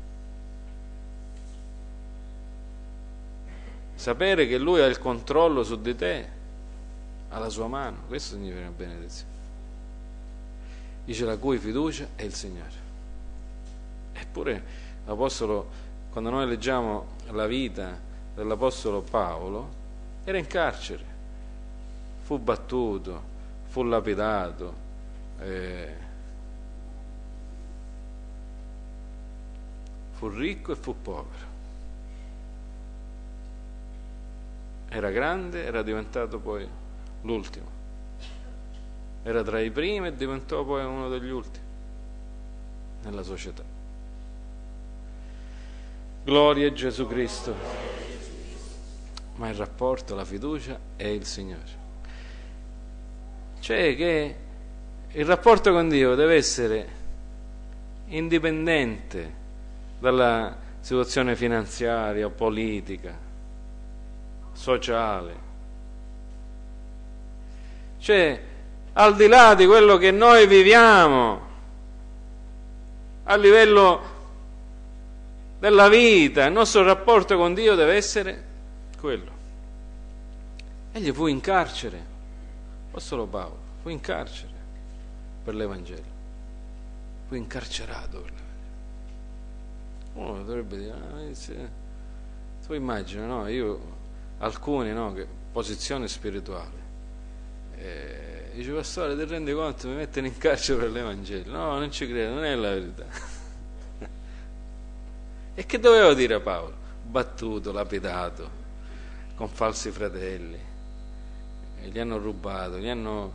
sapere che Lui ha il controllo su di te, ha la sua mano. Questo significa benedizione. Dice, la cui fiducia è il Signore. Eppure l'Apostolo, quando noi leggiamo la vita dell'Apostolo Paolo, era in carcere, fu battuto, fu lapidato, fu ricco e fu povero, era grande, era diventato poi l'ultimo, era tra i primi e diventò poi uno degli ultimi nella società. Gloria a Gesù Cristo. Ma il rapporto, la fiducia è il Signore. Cioè che il rapporto con Dio deve essere indipendente dalla situazione finanziaria, politica, sociale. Cioè, al di là di quello che noi viviamo, a livello della vita, il nostro rapporto con Dio deve essere quello. Egli fu in carcere, Apostolo Paolo fu in carcere per l'Evangelo, fu incarcerato per l'Evangelo. Uno dovrebbe dire, tu immagini, no? Io, alcuni, no, che posizione spirituale, dice, pastore, ti rendi conto, mi mettono in carcere per l'Evangelo? No, non ci credo, non è la verità. E che doveva dire Paolo? Battuto, lapidato, con falsi fratelli, gli hanno rubato, l'hanno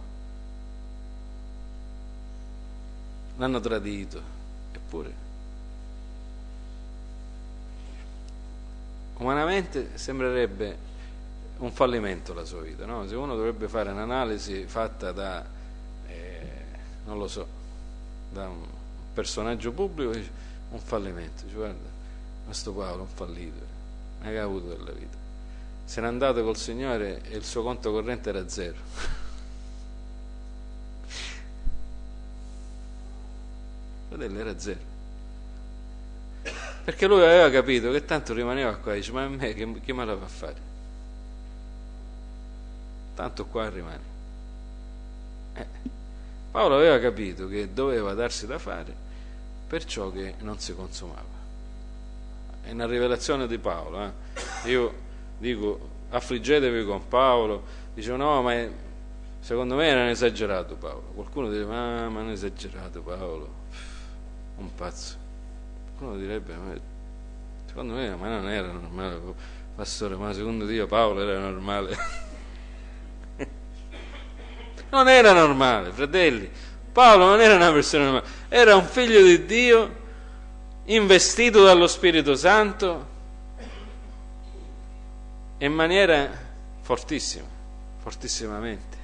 tradito, eppure umanamente sembrerebbe un fallimento la sua vita, no? Se uno dovrebbe fare un'analisi fatta da non lo so, da un personaggio pubblico, dice, un fallimento, dice, guarda, questo Paolo è un fallito, non ha avuto della vita, se n'è andato col Signore e il suo conto corrente era zero. Fratello, era zero, perché lui aveva capito che tanto rimaneva qua, dice, ma a me che me la fa fare, tanto qua rimane. Paolo aveva capito che doveva darsi da fare per ciò che non si consumava. È una rivelazione di Paolo. Io dico, affliggetevi con Paolo, dice no, ma secondo me era un esagerato Paolo. Qualcuno dice, ma non è esagerato Paolo, un pazzo. Qualcuno direbbe, secondo me ma non era normale, pastore, ma secondo Dio Paolo era normale. Non era normale, fratelli. Paolo non era una persona normale, era un figlio di Dio, investito dallo Spirito Santo in maniera fortissima, fortissimamente.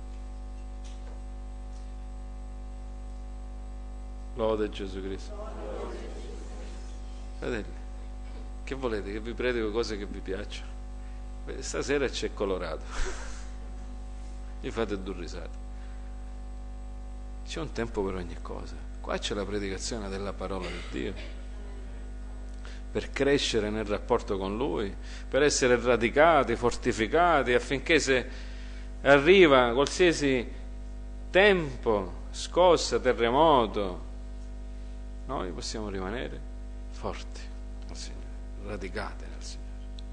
Lode Gesù Cristo. Fratelli, che volete? Che vi predico cose che vi piacciono? Stasera c'è colorato. Vi fate due risate. C'è un tempo per ogni cosa. Qua c'è la predicazione della parola di Dio per crescere nel rapporto con Lui, per essere radicati, fortificati, affinché se arriva qualsiasi tempo, scossa, terremoto, noi possiamo rimanere forti al Signore, radicati nel Signore.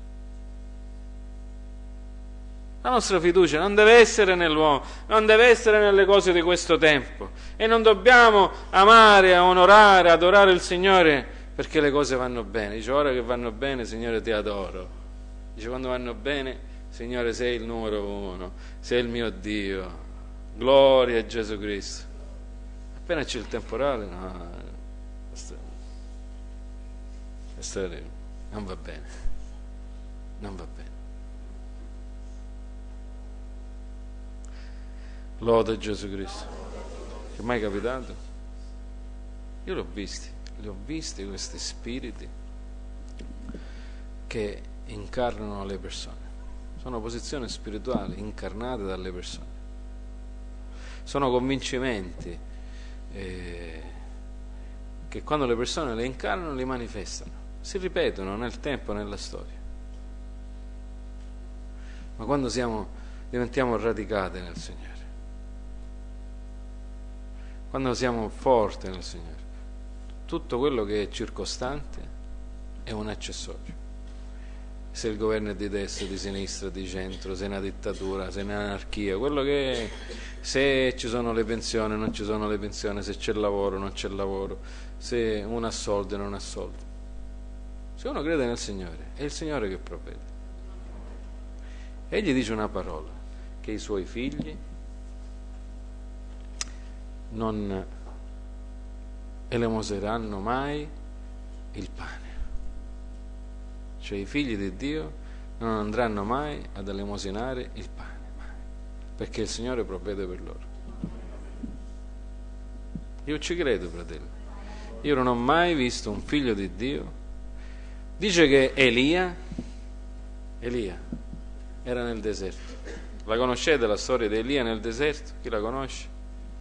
La nostra fiducia non deve essere nell'uomo, non deve essere nelle cose di questo tempo, e non dobbiamo amare, onorare, adorare il Signore perché le cose vanno bene. Dice, ora che vanno bene, Signore, ti adoro. Dice, quando vanno bene, Signore, sei il numero uno, sei il mio Dio, gloria a Gesù Cristo. Appena c'è il temporale, no, questo non va bene, non va bene. Lode Gesù Cristo. Che è mai capitato? Io li ho visti questi spiriti che incarnano le persone. Sono posizioni spirituali incarnate dalle persone. Sono convincimenti che quando le persone le incarnano li manifestano. Si ripetono nel tempo, nella storia. Ma quando diventiamo radicati nel Signore, quando siamo forti nel Signore, tutto quello che è circostante è un accessorio. Se il governo è di destra, di sinistra, di centro, se è una dittatura, se è un'anarchia, quello che è, se ci sono le pensioni, non ci sono le pensioni, se c'è il lavoro, non c'è il lavoro, se uno ha soldi, non ha soldi. Se uno crede nel Signore, è il Signore che provvede. Egli dice una parola, che i suoi figli non elemoseranno mai il pane. Cioè i figli di Dio non andranno mai ad elemosinare il pane, mai, perché il Signore provvede per loro. Io ci credo, fratello. Io non ho mai visto un figlio di Dio. Dice che Elia era nel deserto. La conoscete la storia di Elia nel deserto? Chi la conosce?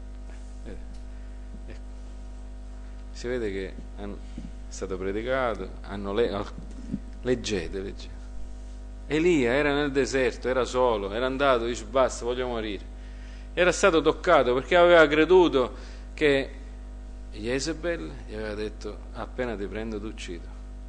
Si vede che è stato predicato, leggete. Elia era nel deserto, era solo, era andato, dice basta, voglio morire. Era stato toccato perché aveva creduto che Jezebel gli aveva detto appena ti prendo ti uccido.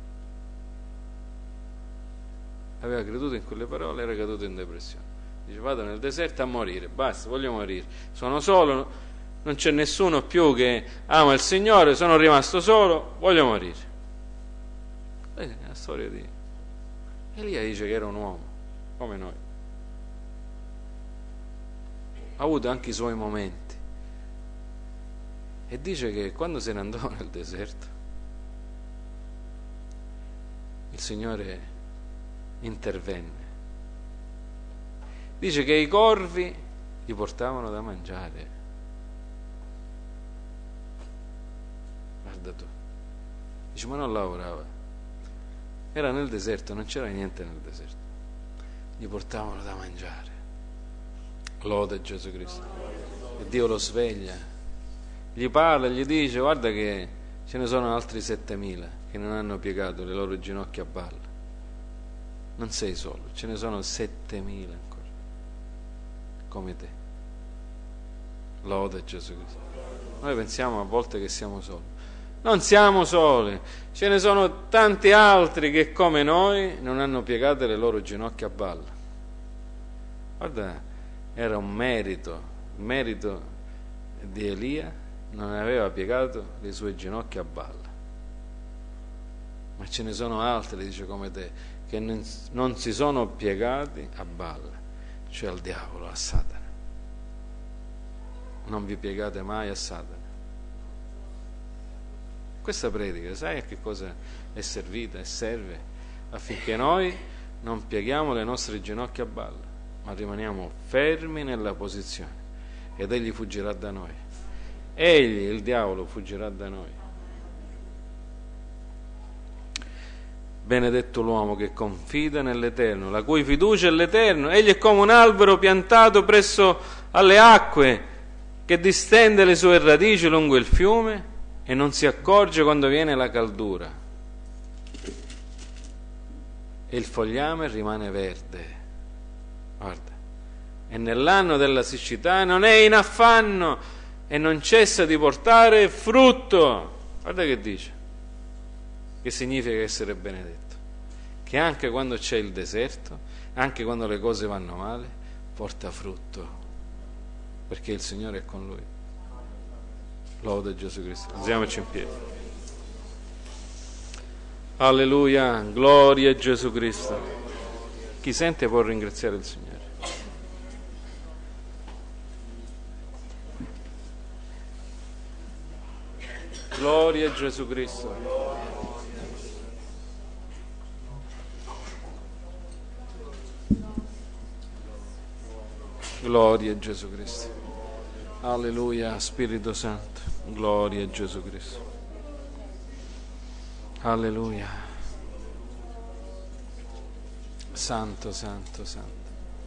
Aveva creduto in quelle parole, era caduto in depressione. Dice vado nel deserto a morire, basta, voglio morire. Sono solo, non c'è nessuno più che ama il Signore, sono rimasto solo, voglio morire. È la storia di Elia. Dice che era un uomo come noi, ha avuto anche i suoi momenti, e dice che quando se ne andò nel deserto il Signore intervenne. Dice che i corvi gli portavano da mangiare. guarda tu. Dice, ma non lavorava. Era nel deserto, non c'era niente nel deserto. Gli portavano da mangiare. Lode Gesù Cristo. E Dio lo sveglia. Gli parla, gli dice, guarda che ce ne sono altri 7.000 che non hanno piegato le loro ginocchia a Baal. Non sei solo, ce ne sono 7.000 ancora, come te. Lode Gesù Cristo. Noi pensiamo a volte che siamo soli. Non siamo soli, ce ne sono tanti altri che come noi non hanno piegato le loro ginocchia a Baal. Guarda, era un merito, il merito di Elia non aveva piegato le sue ginocchia a Baal. Ma ce ne sono altri, dice, come te, che non si sono piegati a Baal, cioè al diavolo, a Satana. Non vi piegate mai a Satana. Questa predica, sai a che cosa è servita e serve? Affinché noi non pieghiamo le nostre ginocchia a Baal, ma rimaniamo fermi nella posizione, ed egli fuggirà da noi. Egli, il diavolo, fuggirà da noi. Benedetto l'uomo che confida nell'Eterno, la cui fiducia è l'Eterno. Egli è come un albero piantato presso alle acque, che distende le sue radici lungo il fiume e non si accorge quando viene la caldura. E il fogliame rimane verde. Guarda. E nell'anno della siccità non è in affanno e non cessa di portare frutto. Guarda che dice. Che significa essere benedetto? Che anche quando c'è il deserto, anche quando le cose vanno male, porta frutto, perché il Signore è con lui. Lode Gesù Cristo. Alziamoci in piedi. Alleluia, gloria a Gesù Cristo. Chi sente può ringraziare il Signore. Gloria a Gesù Cristo. Gloria a Gesù Cristo. Alleluia, Spirito Santo. Gloria a Gesù Cristo. Alleluia. Santo, santo, santo.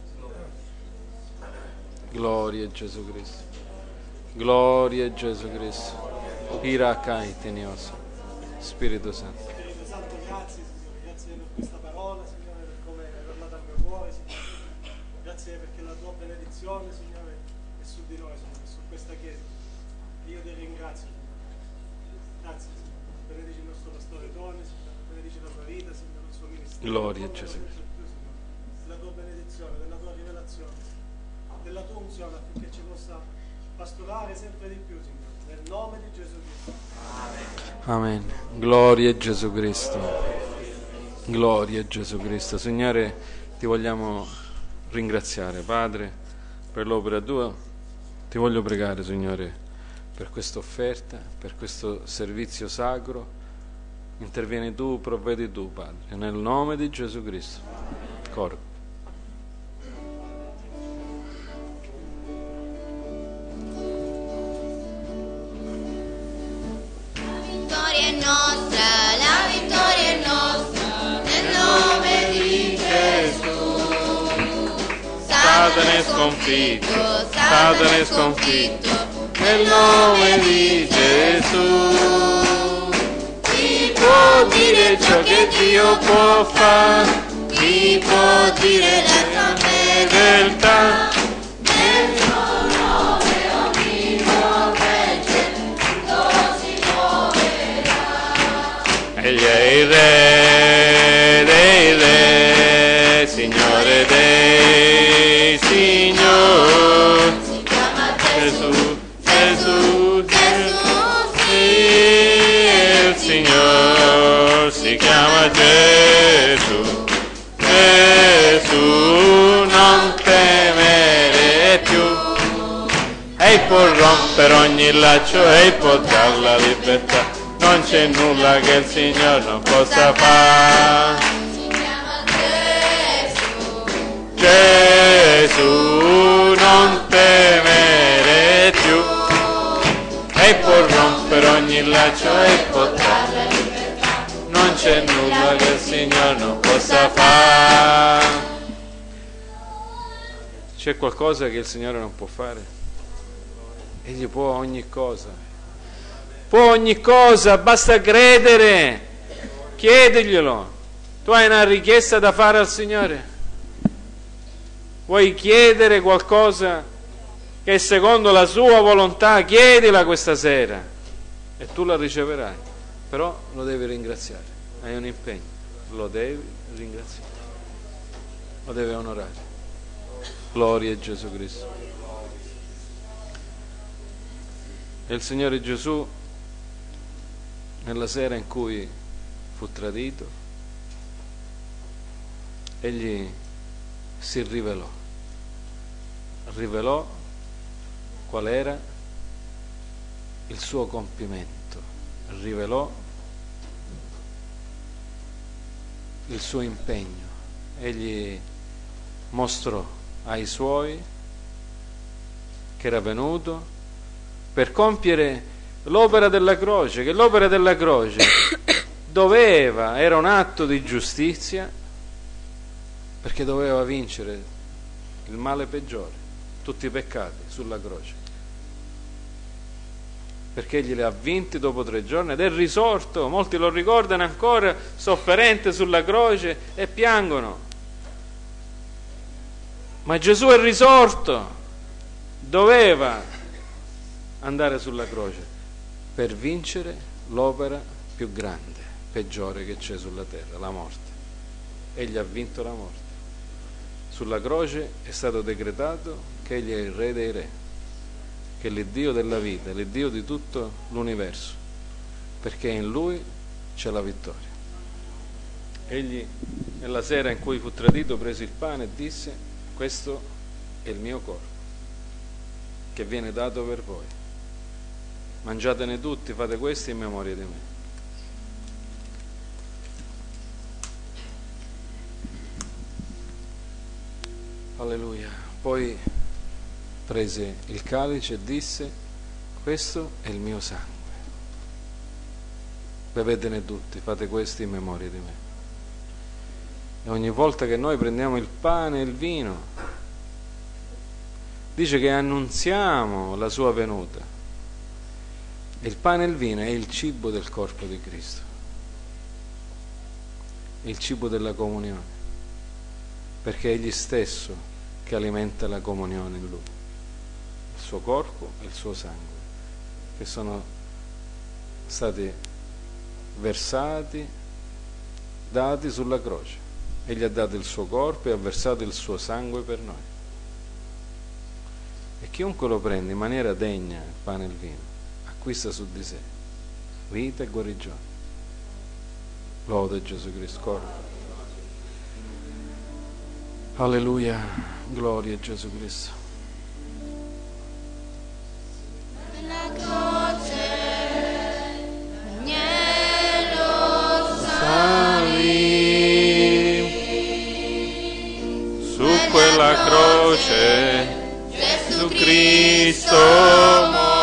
Gloria a Gesù Cristo. Gloria a Gesù Cristo. Irakai tenioso. Spirito Santo. Spirito Santo, grazie Signore, grazie per questa parola, Signore, per come hai parlato al mio cuore, Signore. Grazie perché la tua benedizione, Signore, è su di noi, Signore, su questa chiesa. E io ti ringrazio, Signore. Grazie, Signore. Benedici il nostro pastore Tony, Signore. Benedici la sua vita, Signore, il suo ministero. Gloria a Gesù. Della tua benedizione, della tua rivelazione, della tua unzione, affinché ci possa pastorare sempre di più, Signore. Nel nome di Gesù Cristo. Amen. Gloria a Gesù Cristo. Gloria a Gesù Cristo. Signore, ti vogliamo ringraziare, Padre, per l'opera tua. Ti voglio pregare, Signore, per questa offerta, per questo servizio sacro. Intervieni tu, provvedi tu, Padre, nel nome di Gesù Cristo. Coro. La vittoria è nostra, nel nome di Gesù. Satana è sconfitto, Satana è sconfitto, nel nome di Gesù. Chi può dire ciò che Dio può fare? Chi può dire la sua fedeltà? Nel suo nome ogni profece si muoverà. Egli è il Re dei Re, Signore dei Signori. Si chiama Gesù, Gesù, Gesù, Gesù, sì, il Signore si chiama Gesù. Gesù, non temere più. Ei può rompere ogni laccio, ei può dar la libertà. Non c'è nulla che il Signore non possa fare. si chiama Gesù. Gesù, non temere più. E può rompere ogni laccio. braccio e portare la libertà. Non c'è nulla che il Signore non possa fare. C'è qualcosa che il Signore non può fare? Egli può ogni cosa. Può ogni cosa, basta credere. Chiediglielo. Tu hai una richiesta da fare al Signore? Vuoi chiedere qualcosa che è secondo la sua volontà? Chiedila questa sera e tu la riceverai. Però lo devi ringraziare. Hai un impegno. Lo devi ringraziare. Lo devi onorare. Gloria a Gesù Cristo. E il Signore Gesù, nella sera in cui fu tradito, egli si rivelò qual era il suo compimento, rivelò il suo impegno. Egli mostrò ai suoi che era venuto per compiere l'opera della croce, che l'opera della croce era un atto di giustizia, perché doveva vincere il male peggiore, tutti i peccati sulla croce, perché egli li ha vinti dopo 3 giorni ed è risorto. Molti lo ricordano ancora sofferente sulla croce e piangono. Ma Gesù è risorto, doveva andare sulla croce per vincere l'opera più grande, peggiore che c'è sulla terra, la morte. Egli ha vinto la morte. Sulla croce è stato decretato che egli è il Re dei Re, che è l'Iddio della vita, l'Iddio di tutto l'universo, perché in Lui c'è la vittoria. Egli, nella sera in cui fu tradito, prese il pane e disse: questo è il mio corpo, che viene dato per voi. Mangiatene tutti, fate questo in memoria di me. Alleluia. Poi prese il calice e disse: questo è il mio sangue, bevetene tutti, fate questo in memoria di me. E ogni volta che noi prendiamo il pane e il vino, dice che annunziamo la sua venuta. E il pane e il vino è il cibo del corpo di Cristo, il cibo della comunione, perché è egli stesso che alimenta la comunione in Lui, il suo corpo e il suo sangue, che sono stati versati, dati sulla croce. Egli ha dato il suo corpo e ha versato il suo sangue per noi. E chiunque lo prende in maniera degna, il pane e il vino, acquista su di sé vita e guarigione. Lode Gesù Cristo. Corpo. Alleluia, gloria a Gesù Cristo. La croce, agnello Salì su quella croce, Gesù Cristo